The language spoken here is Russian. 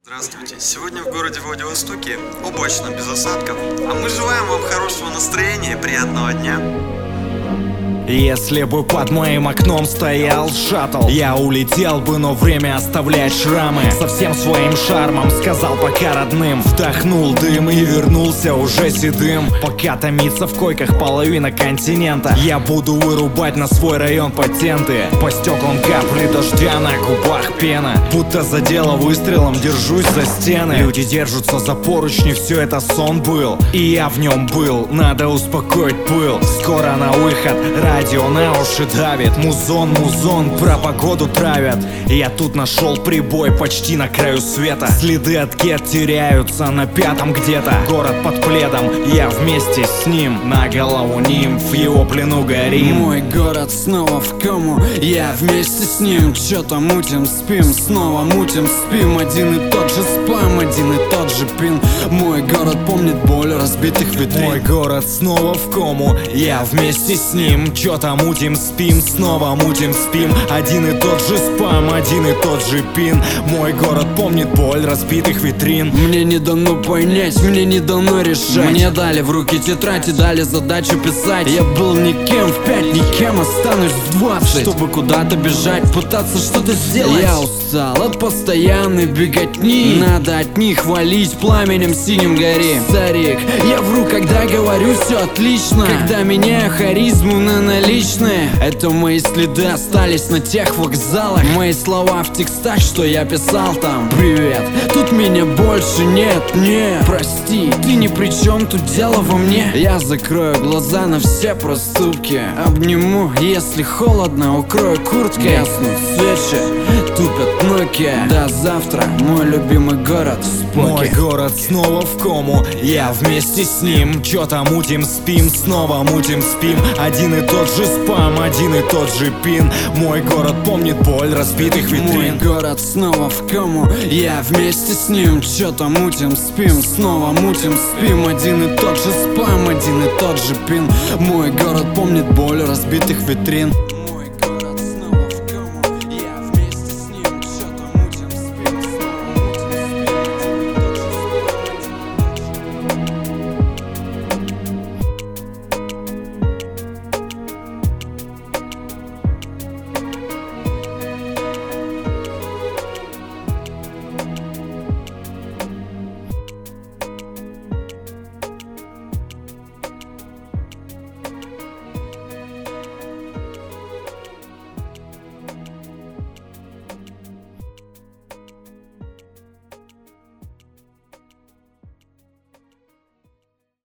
Здравствуйте! Сегодня в городе Владивостоке облачно, без осадков, а мы желаем вам хорошего настроения и приятного дня. Если бы под моим окном стоял шаттл, я улетел бы, но время оставляет шрамы. Со всем своим шармом сказал пока родным, вдохнул дым и вернулся уже седым. Пока томится в койках половина континента, я буду вырубать на свой район патенты. По стеклам капли дождя, на губах пена, будто задело выстрелом, держусь за стены. Люди держатся за поручни, все это сон был, и я в нем был, надо успокоить пыл. Скоро на выход, радио на уши давит, музон, про погоду травят. Я тут нашел прибой почти на краю света, следы от кет теряются на пятом где-то. Город под пледом, я вместе с ним, на голову нимф, в его плену горим. Мой город снова в кому, я вместе с ним. Чё-то мутим, спим, снова мутим, спим. Один и тот же спам, один и тот же пин. Мой город помнит боль разбитых витрин. Мой город снова в кому, я вместе с ним. Чё-то мутим, спим, снова мутим, спим. Один и тот же спам, один и тот же пин. Мой город помнит боль разбитых витрин. Мне не дано понять, мне не дано решать. Мне дали в руки тетрадь и дали задачу писать. Я был никем в 5, никем останусь в 20, чтобы куда-то бежать, пытаться что-то сделать. Я устал от постоянной беготни, надо от них валить, пламенем синим гори. Старик, я вру, когда говорю все отлично, когда меняю харизму на наличные. Это мои следы остались на тех вокзалах, мои слова в текстах, что я писал там. Привет, тут меня больше нет, прости, ты ни при чем, тут дело во мне. Я закрою глаза на все проступки, обниму, если холодно, укрою курткой. Яснут свечи, тупят Nokia. До завтра, мой любимый город Споки. Мой город снова в кому, я вместе с ним. Чё-то мутим, спим, снова мутим, спим. Один и тот же спам, один и тот же пин. Мой город помнит боль разбитых витрин. Мой город снова в кому, я вместе с ним. Чё-то мутим, спим, снова мутим, спим. Один и тот же спам, один и тот же пин. Мой город помнит боль разбитых витрин.